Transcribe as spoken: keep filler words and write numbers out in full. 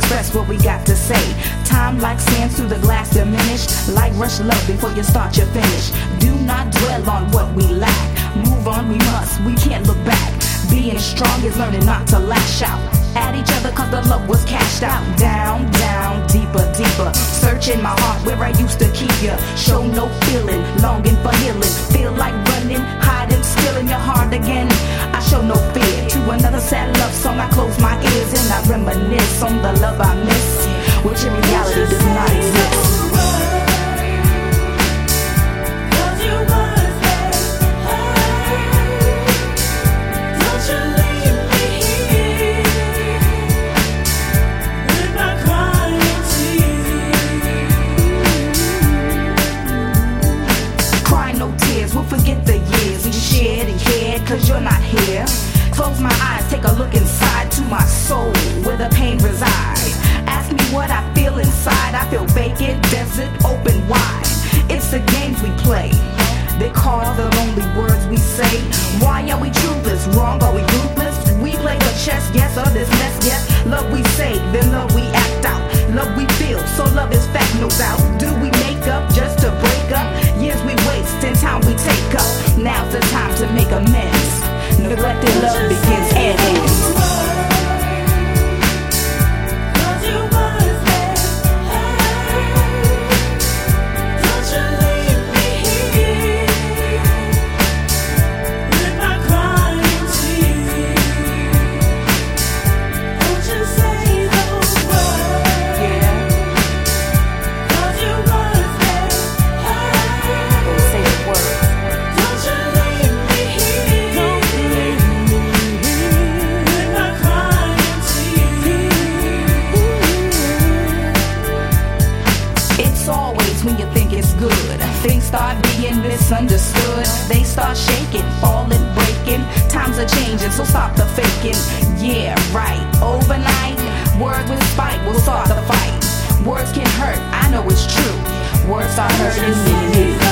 express what we got to say. Time like sand through the glass diminished. Like rush love before you start you finish. Do not dwell on what we lack. Move on, we must, we can't look back. Being strong is learning not to lash out at each other cause the love was cashed out. Down, down, deeper, deeper. Searching my heart where I used to keep you. Show no feeling, longing for healing. Feel like running, hiding, still in your heart again. I show no fear. To another sad love song I close my ears and I reminisce on the love I miss, which in reality does not exist. Cause you're not here. Close my eyes, take a look inside to my soul where the pain resides. Ask me what I feel inside. I feel vacant, desert, open wide. It's the games we play. They call the lonely words we say. Why are we truthless? Wrong? Are we ruthless? We play the chess, yes, or this mess, yes. Love we say, then love we act out. Love we feel, so love is fact, no doubt. Do we make up just to break up? Years we waste and time we take up. Now's the time to make amends. Neglected love begins and ends. Things start being misunderstood. They start shaking, falling, breaking. Times are changing, so stop the faking. Yeah, right, overnight. Word with spite will start the fight. Words can hurt, I know it's true. Words start hurting me.